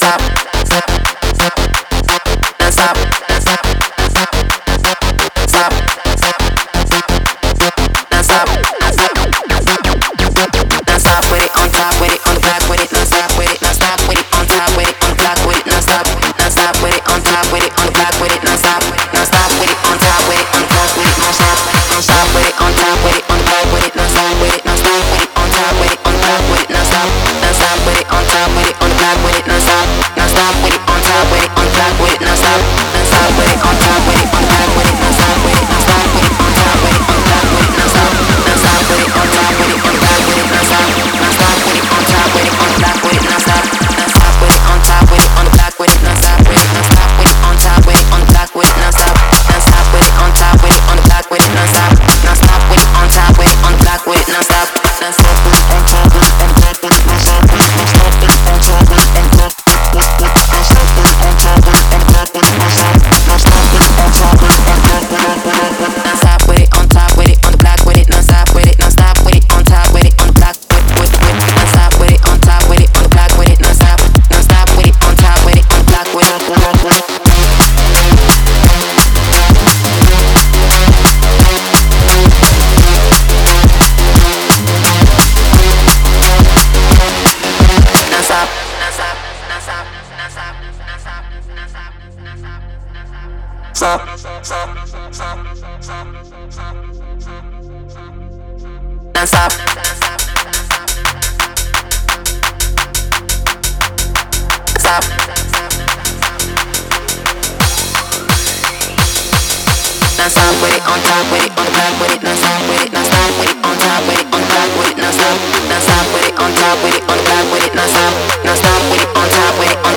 stop, non stop, stop, non stop, non stop with it on top with it on the block with it, non stop with it, non stop with it on top with it on the block with it, non stop with it on top with it on the block with it, non stop with it on top with it on the block with it, non stop with it on top with it on the block with it, non stop with it, with it on top with it on the block with it, non stop with it on top with it on the block with it, non stop with it on top with it on the block with it, non stop with it on top with it on the block with it, non stop with it on top with it on the block with it, non stop with it on top with it on the block with it, non stop with it on top with it on the block with it, non stop with it on top with it on the block with it, non stop with it on top with it on the block with it, non stop with it on top with it on the block with it, non stop with it on top with it on the block with it, non stop with it on top with it on the block with it, non stop with it on top with it on the block with it, non stop with it on top with it on the block with it, non stop with it on top with it on the block with it, non stop with it on top with it on the block with it, non stop with it on top with it on the block with it, non stop with it on top with it on the block with it, non stop with it on top with it on the block with it, non stop with it on top with it on the block with it. Stop with it on top with it on the block with it, non stop with it on top with it on the block with it, non stop with it on top with it on the block with it, non stop with it on top with it on